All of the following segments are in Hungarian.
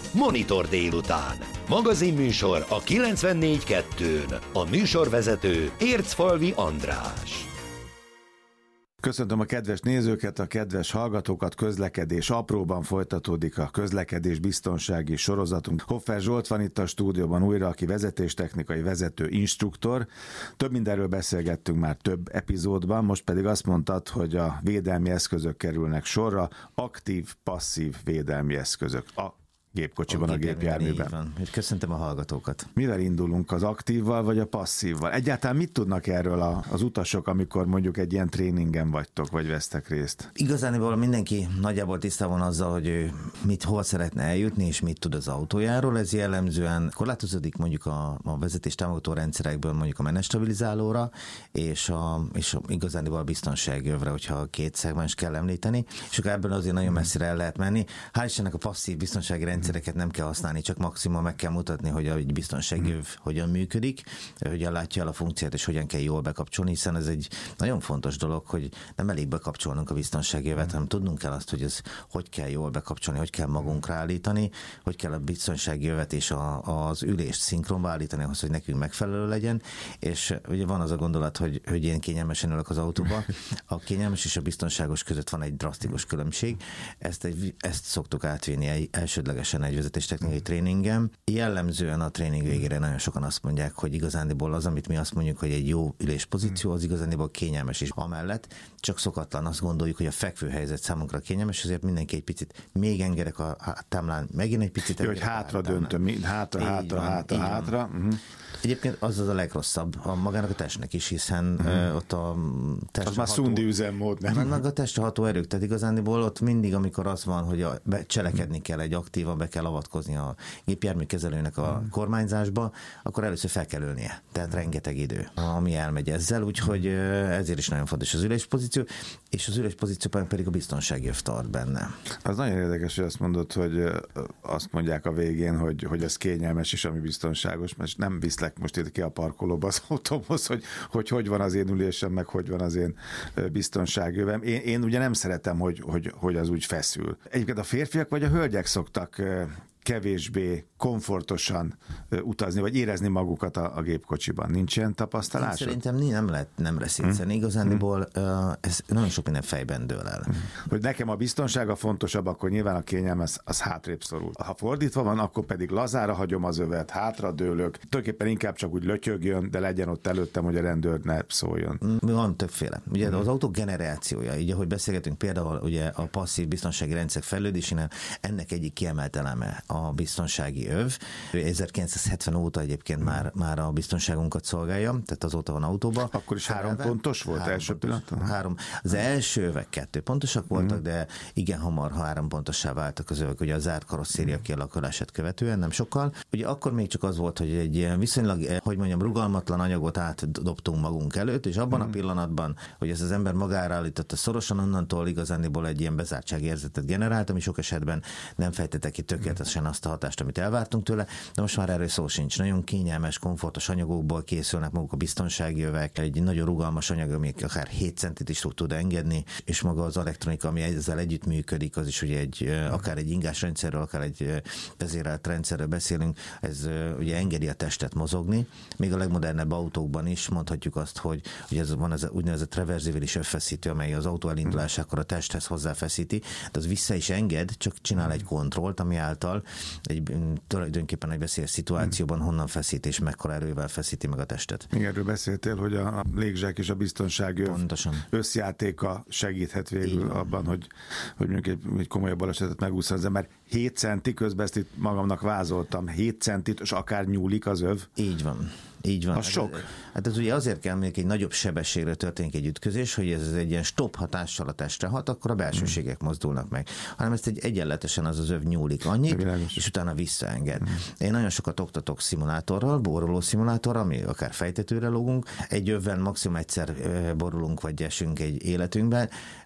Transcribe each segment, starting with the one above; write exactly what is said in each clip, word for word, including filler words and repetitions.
Monitor délután. Magazinműsor a kilencvennégy kettőn. A műsorvezető Ércfalvi András. Köszöntöm a kedves nézőket, a kedves hallgatókat, közlekedés apróban folytatódik a közlekedés biztonsági sorozatunk. Hoffer Zsolt van itt a stúdióban újra, aki vezetéstechnikai vezető instruktor. Több mindenről beszélgettünk már több epizódban, most pedig azt mondtad, hogy a védelmi eszközök kerülnek sorra, aktív, passzív védelmi eszközök. A gépkocsiban, a, a gépjárműben. Köszöntöm a hallgatókat. Mivel indulunk, az aktívval vagy a passzívval? Egyáltalán mit tudnak erről a, az utasok, amikor mondjuk egy ilyen tréningen vagytok, vagy vesztek részt? Igazániból mindenki nagyjából tisztában van azzal, hogy ő mit, hol szeretne eljutni, és mit tud az autójáról. Ez jellemzően korlátozódik mondjuk a, a vezetés támogató rendszerekből mondjuk a menetstabilizálóra, és, a, és a, igazániból a biztonságövre, hogyha két szegmens kell említeni, és akkor ebben azért nagyon messzire el lehet menni. Hál' Istennek a passzív biztonsági rendszereket nem kell használni, csak maximum meg kell mutatni, hogy a biztonsági öv hogyan működik, hogyan látja el a funkciót, és hogyan kell jól bekapcsolni, hiszen ez egy nagyon fontos dolog, hogy nem elég bekapcsolnunk a biztonsági övet, hanem tudnunk kell azt, hogy ez hogy kell jól bekapcsolni, hogy kell magunkra állítani, hogy kell a biztonsági övet és a, az ülést szinkronba állítani ahhoz, hogy nekünk megfelelő legyen, és ugye van az a gondolat, hogy, hogy én kényelmesen ülök az autóba. A kényelmes és a biztonságos között van egy drasztikus különbség. Ezt, egy, ezt szoktuk átvinni egy elsődleges egy vezetéstechnikai tréningem. Jellemzően a tréning végére nagyon sokan azt mondják, hogy igazándiból az, amit mi azt mondjuk, hogy egy jó üléspozíció, az igazándiból kényelmes is. Amellett csak szokatlan azt gondoljuk, hogy a fekvőhelyzet számunkra kényelmes, ezért mindenki egy picit még engedek a támlán, megint egy picit. Jó, hogy hátra döntöm, hátra, hátra, van, hátra, hátra. Uh-huh. Egyébként az az a legrosszabb a magának a testnek is, hiszen uh-huh. ott a test. Az már szundi üzemmód, nem? Meg a testható erők, tehát igazándiból ott mindig, amikor az van, hogy a, be, cselekedni kell, egy aktívan be kell avatkozni a gépjárműkezelőnek a uh-huh. kormányzásba, akkor először fel kell ülnie. Tehát rengeteg idő, ami elmegy ezzel, úgyhogy ezért is nagyon fontos az üléspozíció, és az üléspozícióban pedig a biztonsági öv tart benne. Az nagyon érdekes, hogy azt mondod, hogy azt mondják a végén, hogy, hogy ez kényelmes és ami biztonságos, mert nem viszlek most itt ki a parkolóba az autómhoz, hogy, hogy hogy van az én ülésem, meg hogy van az én biztonságövem. Én, én ugye nem szeretem, hogy, hogy, hogy az úgy feszül. Egyébként a férfiak vagy a hölgyek szoktak kevésbé komfortosan utazni, vagy érezni magukat a, a gépkocsiban. Nincs ilyen tapasztalásod? Szerintem nem lehet nem reszíteni. Hmm. Igazándiból hmm. ez nagyon sok minden fejben dől el. Hmm. Hogy nekem a biztonsága fontosabb, akkor nyilván a kényelem az, az hátrébb szorul. Ha fordítva van, akkor pedig lazára hagyom az övet, hátra dőlök. Tulajdonképpen inkább csak úgy lötyögjön, de legyen ott előttem, hogy a rendőr ne szóljon. Van többféle. Ugye hmm. az autó generációja, így ahogy beszélgetünk például ugye a passzív biztonsági rendszer fejlődésénél, ennek egyik kiemelt eleme a biztonsági öv. ezerkilencszázhetven óta egyébként már, már a biztonságunkat szolgálja, tehát azóta van autóba. Akkor is három pontos volt három első pillanatban? Három. Az első övek kettő pontosak voltak, mm. de igen hamar három pontossá váltak az övek, ugye a zárt karosszéria mm. kialakulását követően, nem sokkal. Ugye akkor még csak az volt, hogy egy ilyen viszonylag, hogy mondjam, rugalmatlan anyagot átdobtunk magunk előtt, és abban mm. a pillanatban, hogy ezt az ember magára állította szorosan, onnantól igazániból egy ilyen bezártságérzetet generált, ami sok esetben nem fejtette ki tökéletesen azt a hatást, amit elvártunk tőle, de most már erről szó sincs. Nagyon kényelmes, komfortos anyagokból készülnek maguk a biztonsági övek, egy nagyon rugalmas anyag, ami akár hét centit is tud engedni, és maga az elektronika, ami ezzel együtt működik, az is ugye egy, akár egy ingás rendszerről, akár egy vezérelt rendszerről beszélünk, ez ugye engedi a testet mozogni. Még a legmodernebb autókban is mondhatjuk azt, hogy, hogy ez van ez úgynevezett reverzibilis övfeszítő, amely az autó elindulásakor a testhez hozzáfeszíti, de az vissza is enged, csak csinál egy kontrollt, ami által egy tulajdonképpen egy veszélyes szituációban honnan feszít és mekkora erővel feszíti meg a testet. Igen, erről beszéltél, hogy a légzsák és a biztonsági összjátéka segíthet végül abban, hogy, hogy mondjuk egy, egy komolyabb balesetet megúszza az ember. hét centi, közben ezt itt magamnak vázoltam, hét centit, és akár nyúlik az öv. Így van. Így van. Az hát sok. Ez, hát ez ugye azért kell, még egy nagyobb sebességre történik egy ütközés, hogy ez egy ilyen stop hatással a testre hat, akkor a belsőségek mm. mozdulnak meg. Hanem ezt egy egyenletesen az az öv nyúlik annyit, és utána visszaenged. Mm. Én nagyon sokat oktatok szimulátorral, boruló szimulátorral, ami akár fejtetőre lógunk. Egy övvel maximum egyszer borulunk vagy esünk egy életünkben.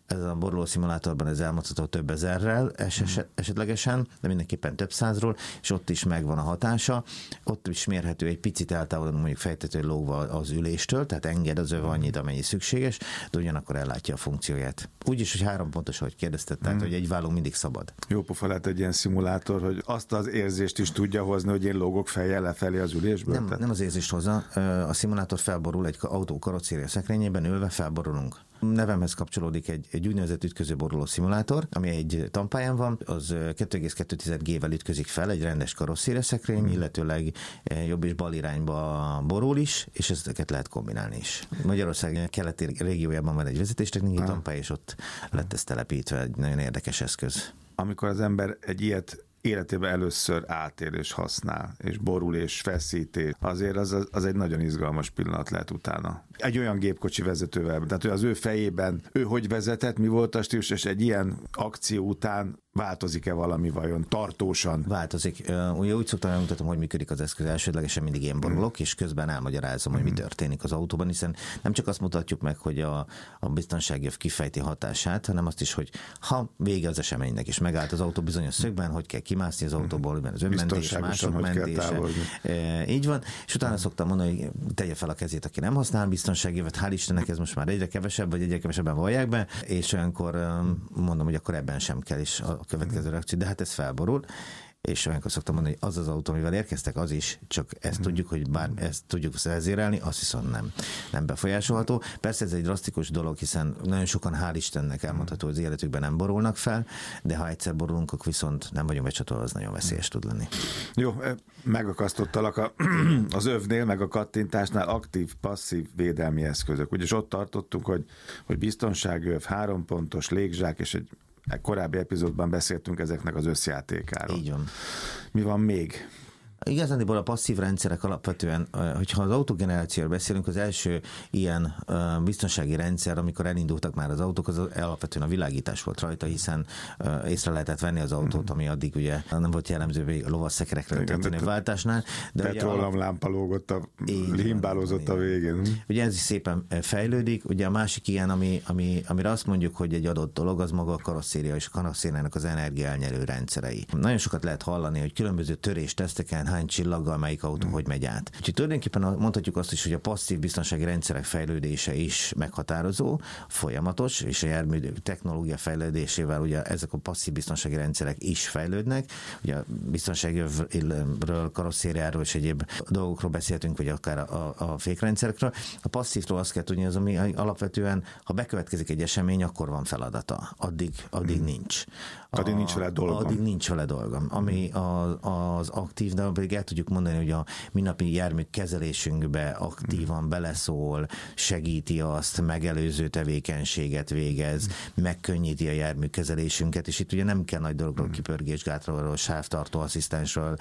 Ez a boruló szimulátorban ez elmondható több ezerrel eset, esetlegesen, de mindenképpen több százról, és ott is megvan a hatása. Ott is mérhető, egy picit eltávolodunk mondjuk fejtető lógva az üléstől, tehát enged az öv annyit, amennyi szükséges, de ugyanakkor ellátja a funkcióját. Úgyis, hogy három pontos, ahogy kérdezted, tehát, hmm. hogy egy válló mindig szabad. Jó pofa lehet egy ilyen szimulátor, hogy azt az érzést is tudja hozni, hogy én lógok fejjel lefelé az ülésből? Nem, nem az érzést hozza. A szimulátor felborul egy autó karosszéria szekrényében, ülve felborulunk. Nevemhez kapcsolódik egy, egy úgynevezett ütközőboruló szimulátor, ami egy tanpályán van, az kettő egész kettő G-vel ütközik fel, egy rendes karosszéria szekrény, illetőleg jobb és bal irányba borul is, és ezeket lehet kombinálni is. Magyarország keleti régiójában van egy vezetéstechnikai tanpálya, és ott lett ez telepítve, egy nagyon érdekes eszköz. Amikor az ember egy ilyet életében először átél és használ, és borul és feszítés, azért az, az egy nagyon izgalmas pillanat lehet utána. Egy olyan gépkocsi vezetővel, tehát hogy az ő fejében, ő hogy vezetett, mi volt a stílus, és egy ilyen akció után változik-e valami vajon tartósan? Változik. Ugye úgy szoktam elmutatom, hogy működik az eszköz. Elsődlegesen mindig én borulok, és közben elmagyarázom, hogy mi történik az autóban, hiszen nem csak azt mutatjuk meg, hogy a, a biztonsági öv kifejti hatását, hanem azt is, hogy ha vége az eseménynek, és megállt az autó bizonyos szögben, hogy kell kimászni az autóból, az önmentés, mások mentése. E, így van. És utána szoktam mondani, hogy tegye fel a kezét, aki nem használ biztonsági övet. Hál' Istennek ez most már egyre kevesebb, vagy egyre kevesebben vallják be, és olyankor mondom, hogy akkor ebben sem kell is a következő reakció, de hát ez felborul, és olyankor szoktam mondani, hogy az az autó, amivel érkeztek, az is, csak ezt tudjuk, hogy bár ezt tudjuk vezérelni, azt viszont nem, nem befolyásolható. Persze ez egy drasztikus dolog, hiszen nagyon sokan, hál' Istennek elmondható, hogy az életükben nem borulnak fel, de ha egyszer borulunk, akkor viszont nem vagyunk becsatolva, az nagyon veszélyes tud lenni. Jó, megakasztottalak a, az övnél, meg a kattintásnál aktív, passzív védelmi eszközök. Ugyanis ott tartottunk, hogy, hogy biztonságöv, három pontos légzsák, és egy korábbi epizódban beszéltünk ezeknek az összjátékáról. Így van. Mi van még? Igazándiból a passzív rendszerek alapvetően, hogyha az autógenerációról beszélünk, az első ilyen biztonsági rendszer, amikor elindultak már az autók, az alapvetően a világítás volt rajta, hiszen észre lehetett venni az autót, ami addig ugye nem volt jellemző a lovasszekerekre történő váltásnál. Petróleumlámpa lógott, a limbálózott a végén. Ugye ez is szépen fejlődik. Ugye a másik ilyen, ami, ami, amire azt mondjuk, hogy egy adott dolog, az maga a karosszéria és a karosszériának az energiaelnyelő rendszerei. Nagyon sokat lehet hallani, hogy különböző törésteszteken hány csillaggal melyik autó hogy megy át. Úgyhogy tulajdonképpen mondhatjuk azt is, hogy a passzív biztonsági rendszerek fejlődése is meghatározó, folyamatos, és a jármű technológia fejlődésével ugye ezek a passzív biztonsági rendszerek is fejlődnek. Ugye a biztonsági övről, karosszériáról és egyéb dolgokról beszéltünk, vagy akár a, a fékrendszerekről. A passzívról azt kell tudni, az, ami alapvetően, ha bekövetkezik egy esemény, akkor van feladata. Addig, addig hmm. nincs. Addig nincs vele dolgom. Addig nincs vele dolgom. Ami az, az aktív, de pedig el tudjuk mondani, hogy a mindennapi jármű kezelésünkbe aktívan beleszól, segíti azt, megelőző tevékenységet végez, megkönnyíti a jármű kezelésünket, és itt ugye nem kell nagy dologról, kipörgésgátról, sávtartó asszisztensről,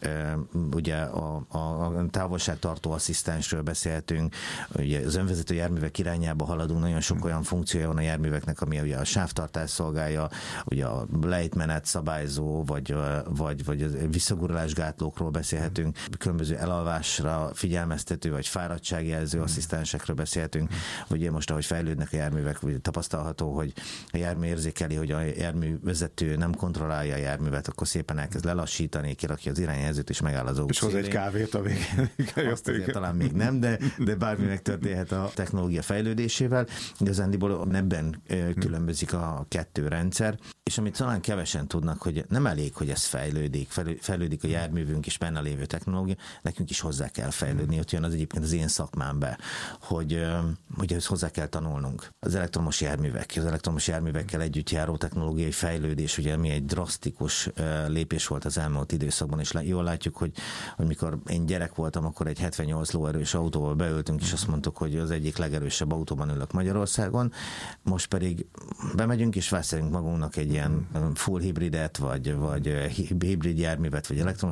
ugye a, a, a távolságtartó asszisztensről beszélhetünk, ugye az önvezető járművek irányába haladunk, nagyon sok olyan funkciója van a járműveknek, ami ugye a sávtartás szolgálja, ugye a lejtmenet szabályzó, vagy, vagy, vagy visszagurulásgátlókról beszélhetünk, különböző elalvásra figyelmeztető, vagy fáradtságjelző asszisztensekről beszélhetünk, ugye most, ahogy fejlődnek a járművek, tapasztalható, hogy a jármű érzékeli, hogy a járművezető nem kontrollálja a járművet, akkor szépen elkezd lelassítani, kirakja az irányjelzőt, és megáll az és hoz egy kávét a végén. Azt azért talán még nem, de, de bármi megtörténhet a technológia fejlődésével. Igazándiból ebben különbözik a kettő rendszer, és amit talán kevesen tudnak, hogy nem elég, hogy ez fejlődik, fejlődik a járművünk és benne lévő technológia, nekünk is hozzá kell fejlődni. Ott jön az egyébként az én szakmámba, hogy, hogy ezt hozzá kell tanulnunk. Az elektromos járművek, az elektromos járművekkel együtt járó technológiai fejlődés, ugye mi egy drasztikus lépés volt az elmúlt időszakban, és jól látjuk, hogy, hogy mikor én gyerek voltam, akkor egy hetvennyolc lóerős autóval beültünk, és azt mondtuk, hogy az egyik legerősebb autóban ülök Magyarországon. Most pedig bemegyünk és vásárolunk magunknak egy ilyen full hibridet, vagy, vagy hibrid járművet, vagy elektromos meghajtás,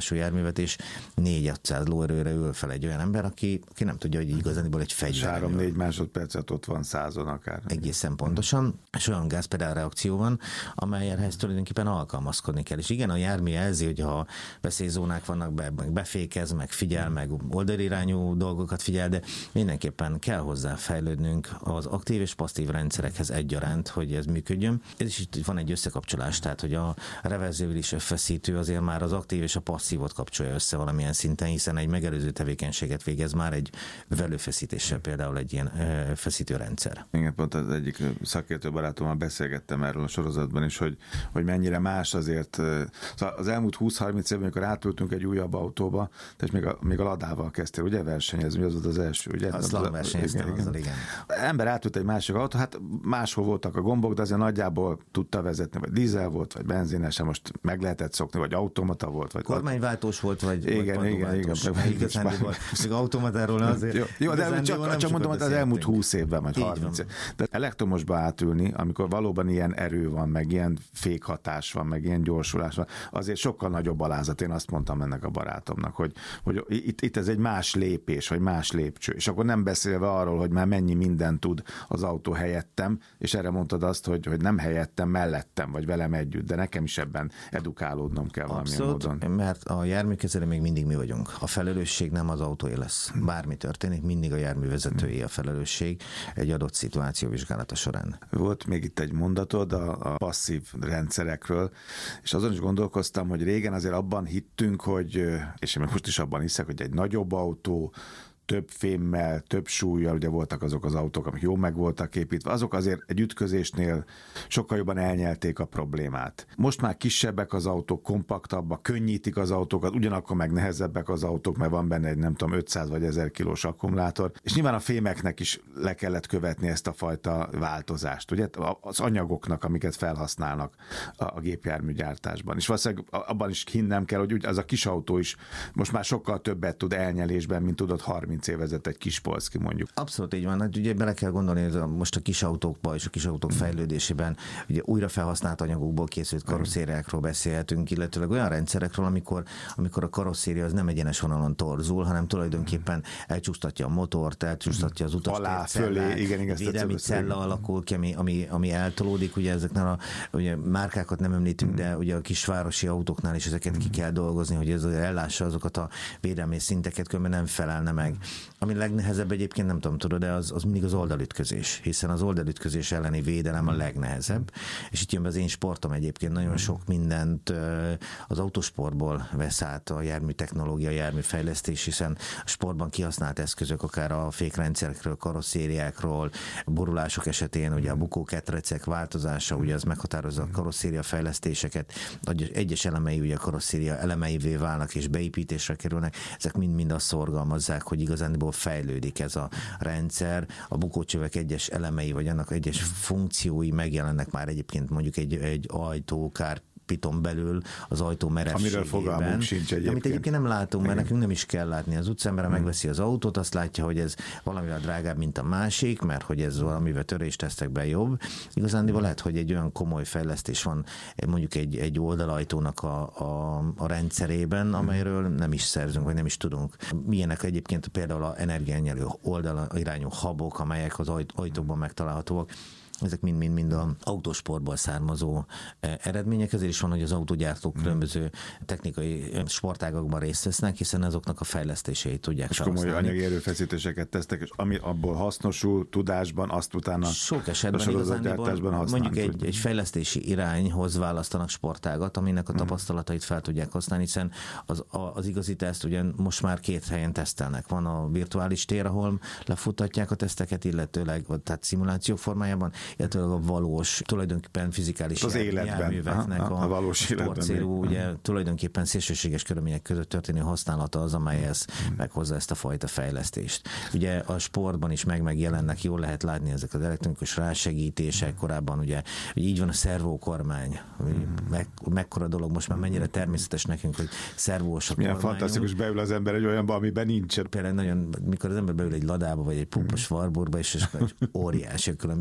kapacitású járművet, és négy-ötszáz lóerőre ül fel egy olyan ember, aki, aki nem tudja, hogy igazániból egy fegyver. három-négy másodpercet ott van százon akár. Egészen pontosan, és olyan gázpedál reakció van, amelyhez tulajdonképpen alkalmazkodni kell. És igen, a jármű jelzi, hogy ha veszélyzónák vannak, be, meg befékez, meg figyel, meg oldalirányú dolgokat figyel, de mindenképpen kell hozzá fejlődnünk az aktív és passzív rendszerekhez egyaránt, hogy ez működjön. Ez is itt van egy összekapcsolás, tehát hogy a reverzibilis feszítő azért már az aktív és a passzívot kapcsolja össze valamilyen szinten, hiszen egy megelőző tevékenységet végez már egy velőfeszítéssel, például egy ilyen ö, feszítőrendszer. Igen, pont az egyik szakértő barátommal beszélgettem erről a sorozatban is, hogy, hogy mennyire más azért. Szóval az elmúlt húsz-harminc évben, amikor átültünk egy újabb autóba, tehát még a, még a Ladával kezdtél, ugye versenyezni, az volt az első, ugye? Azt versenyeztem, igen, igen. igen. Ember átült egy másik autó, hát máshol voltak a gombok, de azért nagyjából tudta vezetni, vagy dízel volt, vagy benzines, most meg lehetett szokni, vagy automata volt. Vagy kormányváltós volt, vagy igen, vagy igen, igen, igen. Igazán volt. Még automatáról azért. Jó, jó de csak, csak mondom, hogy az elmúlt húsz évben, vagy harminc év. De elektromosba átülni, amikor valóban ilyen erő van, meg ilyen fékhatás van, meg ilyen gyorsulás van, azért sokkal nagyobb alázat. Én azt mondtam ennek a barátomnak, hogy, hogy itt, itt ez egy más lépés, vagy más lépcső. És akkor nem beszélve arról, hogy már mennyi mindent tud az autó helyettem, és erre mondtad azt, hogy, hogy nem helyettem, mellettem, vagy velem együtt, de nekem is ebben edukálódnom kell valamilyen Abszolút, módon. Mert a járműkezelő még mindig mi vagyunk. A felelősség nem az autóé lesz. Bármi történik, mindig a járművezetői a felelősség egy adott szituáció vizsgálata során. Volt még itt egy mondatod a, a passzív rendszerekről, és azon is gondolkoztam, hogy régen azért abban hittünk, hogy, és én most is abban hiszek, hogy egy nagyobb autó, több fémmel, több súllyal, ugye voltak azok az autók, amik jól meg voltak építve, azok azért egy ütközésnél sokkal jobban elnyelték a problémát. Most már kisebbek az autók, kompaktabbak, könnyítik az autókat, ugyanakkor meg nehezebbek az autók, mert van benne egy nem tudom ötszáz vagy ezer kilós akkumulátor, és nyilván a fémeknek is le kellett követni ezt a fajta változást, ugye, az anyagoknak, amiket felhasználnak a gépjárműgyártásban. És valószínűleg abban is hinnem kell, hogy az a kis autó is most már sokkal többet tud elnyelésben, mint tudott harminc évezett egy kis Polszki mondjuk. Abszolút így van. Hát ugye bele kell gondolni, hogy most a kis autókba és a kis autók fejlődésében ugye újra felhasznált anyagokból készült karosszériákról beszélhetünk, illetőleg olyan rendszerekről, amikor, amikor a karosszéria az nem egyenes vonalon torzul, hanem tulajdonképpen elcsúsztatja a motort, elcsúsztatja az utas alá, fölé, igen, igen, védelmi cella alakul ki, ami, ami, ami eltolódik, ugye ezeknél a ugye márkákat nem említünk, de ugye a kisvárosi autóknál is ezeket ki kell dolgozni, hogy ez ellássa azokat a védelmi szinteket, különben nem felelne meg. Ami legnehezebb egyébként, nem tudom, tudod, de az, az mindig az oldalütközés, hiszen az oldalütközés elleni védelem a legnehezebb, és itt jön be az én sportom egyébként, nagyon sok mindent az autósportból vesz át a jármű technológia, a járműfejlesztés, hiszen a sportban kihasznált eszközök, akár a fékrendszerekről, karosszériákról, borulások esetén, ugye a bukóketrecek változása, ugye az meghatározza a karosszéria fejlesztéseket, egyes elemei ugye a karosszéria elemeivé válnak és beépítésre kerülnek, ezek mind-mind azt szorgalmazzák, hogy igazándiból fejlődik ez a rendszer, a bukócsövek egyes elemei, vagy annak egyes funkciói megjelennek már egyébként mondjuk egy, egy ajtókár piton belül az ajtó merevségében. Amiről fogalmunk sincs egyébként. Amit egyébként nem látunk, mert nekünk nem is kell látni. Az utcámber hmm. megveszi az autót, azt látja, hogy ez valamivel drágább, mint a másik, mert hogy ez valamivel töréstesztekben jobb. Igazándiból lehet, hogy egy olyan komoly fejlesztés van mondjuk egy, egy oldalajtónak a, a, a rendszerében, amelyről nem is szerzünk, vagy nem is tudunk. Milyenek egyébként például a energiányelő oldalirányú habok, amelyek az ajtókban megtalálhatóak. Ezek mind-mind-mind az autósportból származó eredmények, ezért is van, hogy az autógyártók különböző technikai sportágakban részt vesznek, hiszen azoknak a fejlesztéseit tudják és komoly anyagi erőfeszítéseket tesznek, és ami abból hasznosul tudásban, azt utána sok esetben igazándiból mondjuk egy, egy fejlesztési irányhoz választanak sportágat, aminek a tapasztalatait fel tudják használni, hiszen az, az igazi teszt ugye most már két helyen tesztelnek. Van a virtuális tér, ahol lefutatják a teszteket, illetőleg tehát szimuláció formájában, illetve a valós, tulajdonképpen fizikális az járműveknek aha, a, a, valós a sportcélú, ugye tulajdonképpen szélsőséges körülmények között történő használata az, amely ez meghozza ezt a fajta fejlesztést. Ugye a sportban is meg megjelennek, jól lehet látni ezek az elektronikus rásegítések, korábban ugye, hogy így van a szervókormány, meg, mekkora dolog, most már mennyire természetes nekünk, hogy szervós a milyen fantasztikus, beül az ember egy olyanba, amiben nincsen. Például nagyon, mikor az ember beül egy Ladába, vagy egy pumpos Warburgba, és ez egy óriási különbség.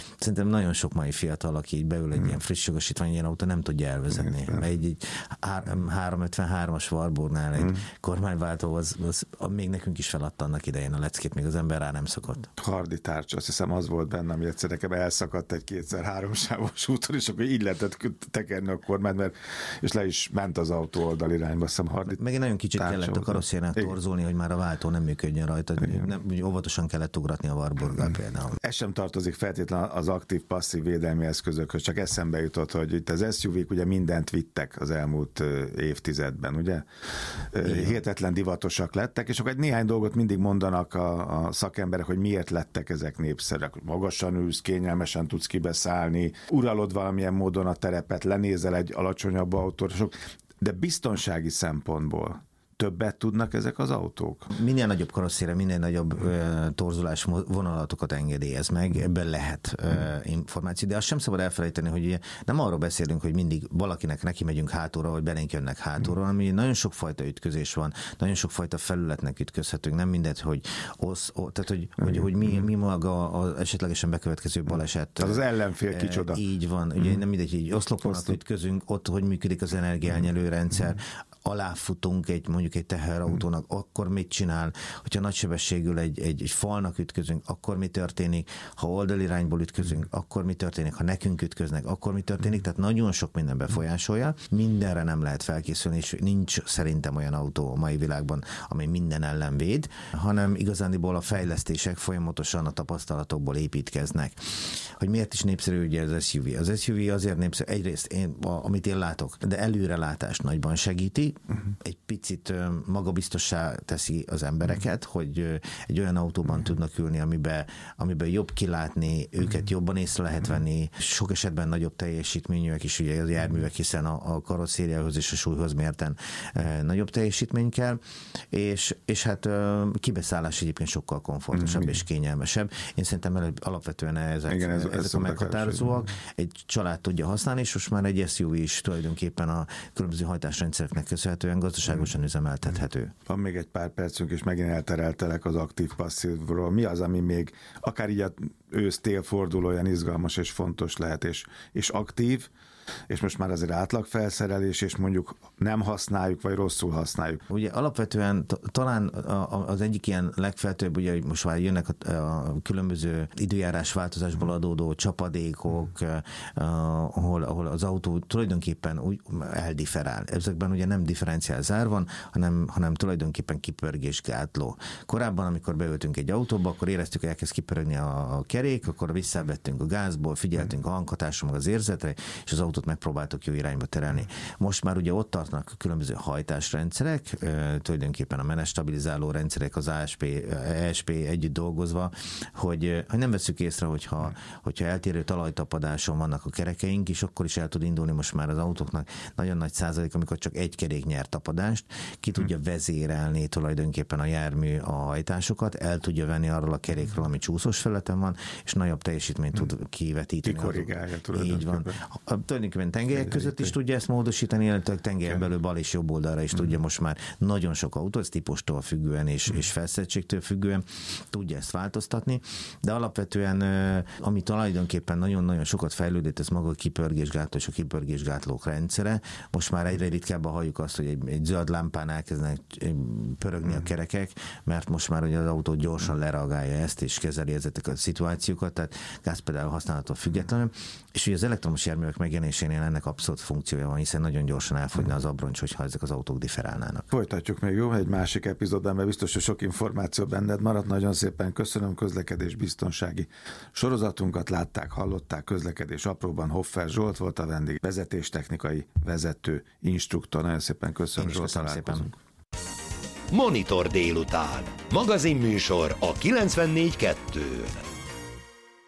szerintem nagyon sok mai fiatal, aki így beül egy hmm. ilyen friss jogosítvány, ilyen autó nem tudja elvezetni. Hmm. Mert egy, egy háromszázötvenhármas Warburgnál egy hmm. kormányváltó, az, az, az még nekünk is feladta annak idején a leckét, még az ember rá nem szokott. Hardi tárcs, azt hiszem az volt bennem, hogy egyszer nekem elszakadt egy kétszer háromsávos úton, és akkor így lehetett tekerni a kormányt, mert és le is ment az autó oldalirányba, azt hiszem Hardi. Meg egy nagyon kicsit kellett a karosszérián torzulni, hogy már a váltó nem működjön rajta. Nem, óvatosan kellett ugratni a Warburggal például. Ez sem tartozik feltétlenül az aktív-passzív védelmi eszközökhöz, csak eszembe jutott, hogy itt az es u vé-k ugye mindent vittek az elmúlt évtizedben, ugye? Igen. Hihetetlen divatosak lettek, és akkor egy néhány dolgot mindig mondanak a, a szakemberek, hogy miért lettek ezek népszerűek. Magasan ülsz, kényelmesen tudsz kibeszállni, uralod valamilyen módon a terepet, lenézel egy alacsonyabb autóra, de biztonsági szempontból többet tudnak ezek az autók? Minél nagyobb karosszéria, minél nagyobb ö, torzulás vonalatokat engedélyez meg, ebben lehet ö, információ, de azt sem szabad elfelejteni, hogy ugye nem arról beszélünk, hogy mindig valakinek neki megyünk hátulra, vagy belénk jönnek hátulra, ami nagyon sokfajta ütközés van, nagyon sokfajta felületnek ütközhetünk, nem mindegy, hogy osz, o, tehát hogy, hogy, hogy mi, mi maga az esetlegesen bekövetkező baleset. Tehát az ellenfél kicsoda. Így van, ugye nem mindegy, hogy oszloponak ütközünk, ott hogy működik az energiaelnyelő rendszer, aláfutunk egy mondjuk egy teherautónak, akkor mit csinál, hogyha nagysebességül egy, egy, egy falnak ütközünk, akkor mi történik, ha oldalirányból ütközünk, akkor mi történik, ha nekünk ütköznek, akkor mi történik, tehát nagyon sok minden befolyásolja, mindenre nem lehet felkészülni, és nincs szerintem olyan autó a mai világban, amely minden ellen véd, hanem igazándiból a fejlesztések folyamatosan a tapasztalatokból építkeznek. Hogy miért is népszerű ugye az es u vé? Az es u vé azért népszerű, egyrészt én, amit én látok, de előrelátást nagyban segíti, Uh-huh. egy picit magabiztossá teszi az embereket, hogy egy olyan autóban uh-huh. tudnak ülni, amiben, amiben jobb kilátni, uh-huh. őket jobban észre lehet venni, sok esetben nagyobb teljesítményűek is ugye az járművek, hiszen a, a karosszériához és a súlyhoz mérten e, nagyobb teljesítmény kell, és, és hát e, kibeszállás egyébként sokkal komfortosabb uh-huh. és kényelmesebb. Én szerintem előbb, alapvetően ezek, Igen, ez, ezek ez a meghatározóak. Egy család tudja használni, és most már egy es u vé is tulajdonképpen a különböző hajtásrendszereknek köszönhetően gazdaságosan üzemeltethető. Van még egy pár percünk, és megint eltereltelek az aktív-passzívról. Mi az, ami még akár így a ősz-tél fordulóján izgalmas és fontos lehet, és, és aktív, és most már azért átlagfelszerelés, és mondjuk nem használjuk, vagy rosszul használjuk. Ugye alapvetően t- talán az egyik ilyen legfeltőbb, ugye most már jönnek a, a különböző időjárás változásból adódó csapadékok, ahol, ahol az autó tulajdonképpen úgy eldifferál. Ezekben ugye nem differenciál zár van, hanem, hanem tulajdonképpen kipörgésgátló. Korábban, amikor beültünk egy autóba, akkor éreztük, hogy elkezd kipörögni a, a kerék, akkor visszavettünk a gázból, figyeltünk a hanghatásra, meg az érzetre, és az autót megpróbáltuk jó irányba terelni. Most már ugye ott tartnak a különböző hajtásrendszerek, tulajdonképpen a menetstabilizáló rendszerek, az á es pé, é es pé együtt dolgozva, hogy, hogy nem veszük észre, hogyha, hogyha eltérő talajtapadáson vannak a kerekeink, és akkor is el tud indulni most már az autóknak nagyon nagy százalék, amikor csak egy kerék nyer tapadást, ki tudja vezérelni tulajdonképpen a jármű a hajtásokat, el tudja venni arról a kerékről, ami csúszós felületen van, és nagyobb teljesítményt tud kivetíteni. Kikorrigálja Így van. Tulajdonképpen tengelyek között is tudja ezt módosítani, illetve tengelyen belül bal és jobb oldalra is tudja most már nagyon sok autó, ez típustól függően és, és felszettségtől függően tudja ezt változtatni, de alapvetően ami tulajdonképpen nagyon-nagyon sokat fejlődött, ez maga a kipörgésgátló és a kipörgésgátlók rendszere. Most már egyre ritkábban halljuk azt, hogy egy, egy zöld lámpán elkezdenek pörögni a kerekek, mert most már ugye az autó gyorsan lereagálja ezt, és kezeli ezeket a szituációkat, tehát gázpedál használható függetlenül, és ugye az elektromos járművek megjelenésénél ennek abszolút funkciója van, hiszen nagyon gyorsan elfogyna az abroncs, hogyha ezek az autók differálnának. Folytatjuk még, jó? Egy másik epizódban, mert biztos, hogy sok információ benned maradt. Nagyon szépen köszönöm, közlekedés biztonsági sorozatunkat látták, hallották, közlekedés apróban. Hoffer Zsolt volt a vendég, vezetéstechnikai vezető, instruktor. Nagyon szépen köszönöm, Zsolt, találkozunk. Monitor délután. Magazinműsor a kilencvennégy kettőn.